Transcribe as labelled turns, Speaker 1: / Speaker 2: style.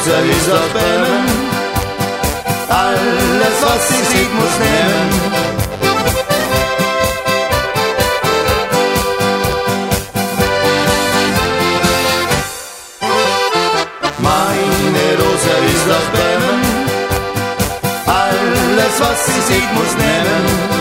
Speaker 1: Rose ist das Bämen. Alles, was sie sieht, muss nehmen. Meine Rose ist das Bämen. Alles, was sie sieht, muss nehmen.